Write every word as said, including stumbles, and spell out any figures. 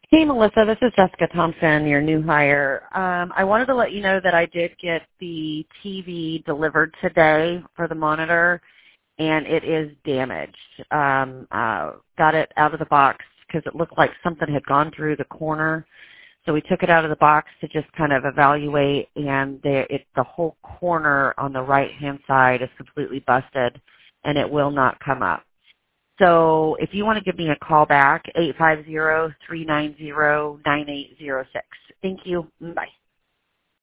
Hey, Melissa, this is Jessica Thompson, your new hire. Um, I wanted to let you know that I did get the T V delivered today for the monitor, and it is damaged. Um, uh, got it out of the box because it looked like something had gone through the corner. So we took it out of the box to just kind of evaluate, and the, it, the whole corner on the right-hand side is completely busted, and it will not come up. So if you want to give me a call back, eight five zero, three nine zero, nine eight zero six. Thank you. Bye.